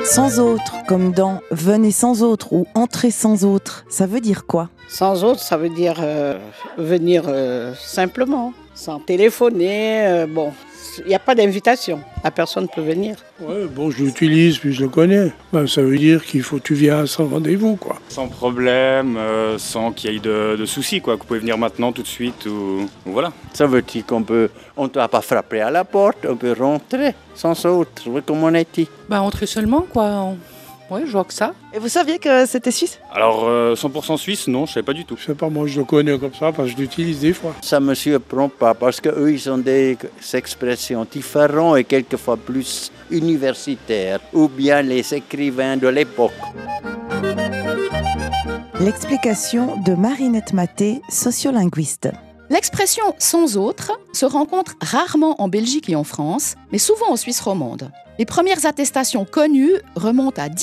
Sans autre, comme dans venez sans autre ou entrez sans autre, ça veut dire quoi? Sans autre, ça veut dire venir simplement, sans téléphoner. Bon, il n'y a pas d'invitation, la personne peut venir. Ouais, bon, je l'utilise puis je le connais. Ben, ça veut dire tu viens sans rendez-vous, quoi. Sans problème, sans qu'il y ait de soucis, quoi. Que vous pouvez venir maintenant, tout de suite, ou voilà. Ça veut dire on ne doit pas frapper à la porte, on peut rentrer sans autre, comme on a dit. Entrer seulement, quoi. Ouais, je vois que ça. Et vous saviez que c'était suisse? Alors, 100% suisse, non, je savais pas du tout. Je sais pas, moi je le connais comme ça parce que je l'utilise des fois. Ça me surprend pas parce qu'eux, ils ont des expressions différentes et quelquefois plus universitaires, ou bien les écrivains de l'époque. L'explication de Marinette Maté, sociolinguiste. L'expression « sans autre » se rencontre rarement en Belgique et en France, mais souvent en Suisse romande. Les premières attestations connues remontent à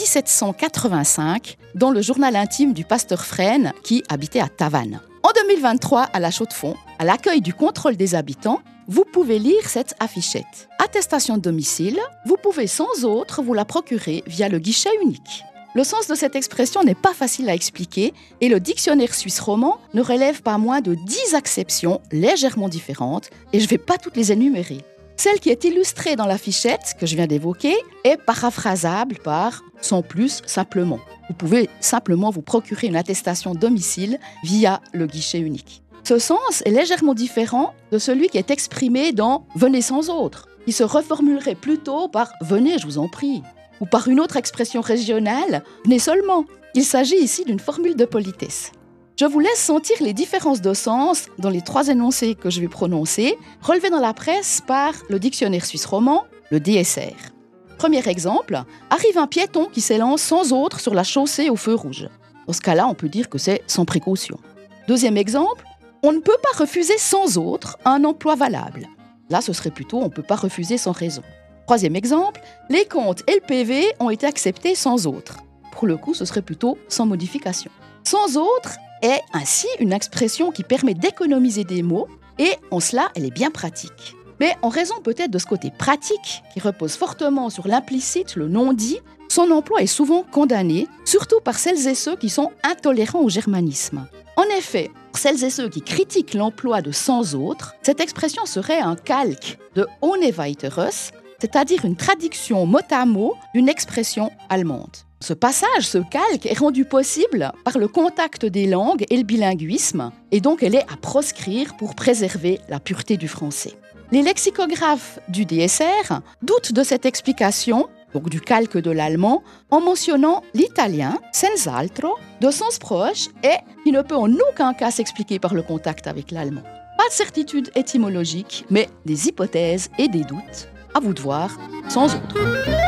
1785 dans le journal intime du pasteur Fresne qui habitait à Tavannes. En 2023, à la Chaux-de-Fonds, à l'accueil du contrôle des habitants, vous pouvez lire cette affichette. Attestation de domicile, vous pouvez sans autre vous la procurer via le guichet unique. Le sens de cette expression n'est pas facile à expliquer et le dictionnaire suisse roman ne relève pas moins de 10 acceptions légèrement différentes et je ne vais pas toutes les énumérer. Celle qui est illustrée dans l'affichette que je viens d'évoquer est paraphrasable par « sans plus, simplement ». Vous pouvez simplement vous procurer une attestation de domicile via le guichet unique. Ce sens est légèrement différent de celui qui est exprimé dans « venez sans autre », qui se reformulerait plutôt par « venez, je vous en prie ». Ou par une autre expression régionale, « venez seulement ». Il s'agit ici d'une formule de politesse. Je vous laisse sentir les différences de sens dans les 3 énoncés que je vais prononcer, relevés dans la presse par le dictionnaire suisse roman, le DSR. Premier exemple, arrive un piéton qui s'élance sans autre sur la chaussée au feu rouge. Dans ce cas-là, on peut dire que c'est sans précaution. Deuxième exemple, on ne peut pas refuser sans autre un emploi valable. Là, ce serait plutôt on ne peut pas refuser sans raison. Troisième exemple, les comptes et le PV ont été acceptés sans autre. Pour le coup, ce serait plutôt sans modification. Sans autre est ainsi une expression qui permet d'économiser des mots et en cela, elle est bien pratique. Mais en raison peut-être de ce côté pratique qui repose fortement sur l'implicite, le non-dit, son emploi est souvent condamné, surtout par celles et ceux qui sont intolérants au germanisme. En effet, pour celles et ceux qui critiquent l'emploi de sans autre, cette expression serait un calque de ohne weiteres, c'est-à-dire une traduction mot à mot d'une expression allemande. Ce passage, ce calque, est rendu possible par le contact des langues et le bilinguisme, et donc elle est à proscrire pour préserver la pureté du français. Les lexicographes du DSR doutent de cette explication, donc du calque de l'allemand, en mentionnant l'italien, senz'altro, de sens proche et qui ne peut en aucun cas s'expliquer par le contact avec l'allemand. Pas de certitude étymologique, mais des hypothèses et des doutes. À vous de voir, sans autre.